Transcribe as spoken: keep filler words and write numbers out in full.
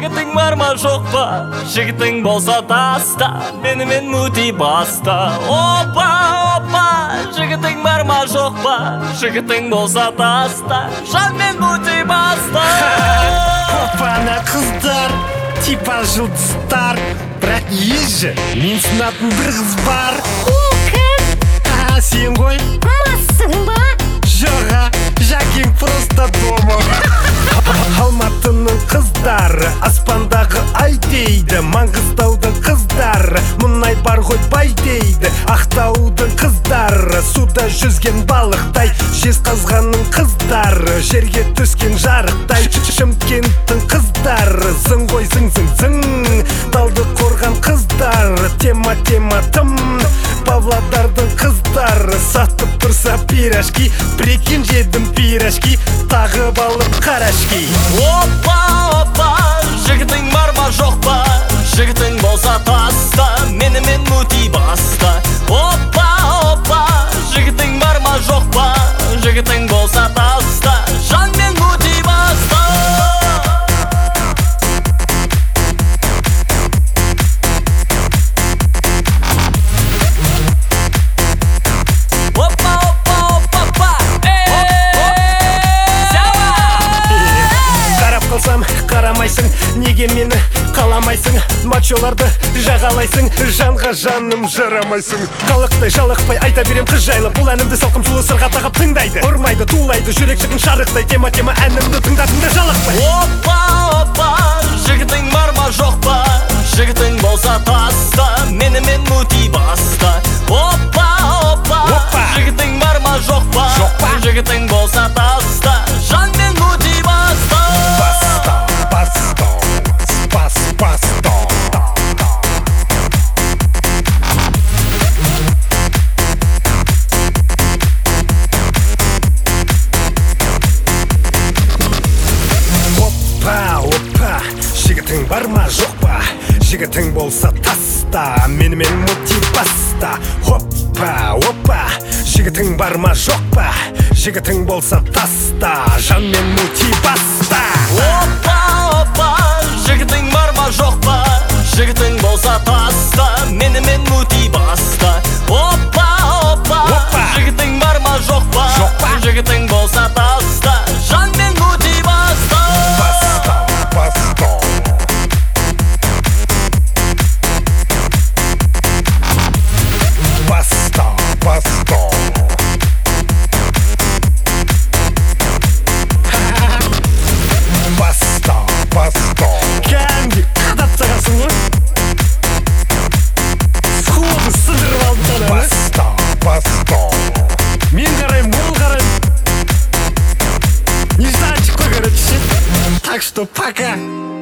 жігітің бар ма жоқ па, жігітің болса таста, менімен мути баста. Опа, опа, жігітің бар ма жоқ па, жігітің болса таста, жанмен мути баста. Опа-на қыздар, типа жұлдыздар, бірақ ежі мен сынатын бір қыз бар. Ол кім? А, сен ғой? Массың ба? Жоға, Жакең просто дома. Алматының қыздары аспандағы ай дейді, Маңғыстаудың қыздары мұнай бар ғой бай дейді. Ақтаудың қыздары суда жүзген балықтай, Жезқазғанның қыздары жерге түскен жарықтай. Шымкенттің қыздары зың ғой зың зың зың, Талдықорған қыздары тема тема тым. Павлодардың қыздары сатып тұрса пирожки, прикинь жедім пирожки, тағып алып қарашки. Опа, опа, жігітің бар ма жоқ па, жігітің болса таста, менімен мути баста. Опа, опа, жігітің бар ма жоқ па, жігітің болса таста, жанмен мути баста. Қарамайсың, неге мені қаламайсың, мачоларды жағалайсың, жанға жаным жарамайсың. Қалықтай жалықпай айта берем қыз жайлы, бұл әнімді салқым сұлы сырға тағып тыңдайды. Ұрмайды, тулайды, жүрек шықын шарықтай, тема тема әнімді тыңдатында жалықпай. Опа, опа, жігітің бар ма жоқ па, жігітің болса таста, менімен мути баста. Опа, опа, жігітің бар ма жоқ па, жігітің болса таста, жанмен мути баста. Баста, баста, спас, баста. Опа, опа, жігітің бар ма жоқ па, жігітің болса таста, менімен мути баста. Опа, опа, жігітің бар ма жоқ па, жігітің болса таста, жанмен мути баста. Опа, опа, жігітің бар ма жоқ па, жігітің болса таста, менімен мути баста. Опа, опа, жігітің бар ма жоқ па, жігітің болса таста, жанмен мути баста. Баста, баста. Баста, баста. Баста, баста. Кәдімгі қадап сағасың ғой? Сходы сыдырып алдым сені. Баста, баста. Мен қарайым, ол қарайым. Нежданчик қой, короче. Так что пока.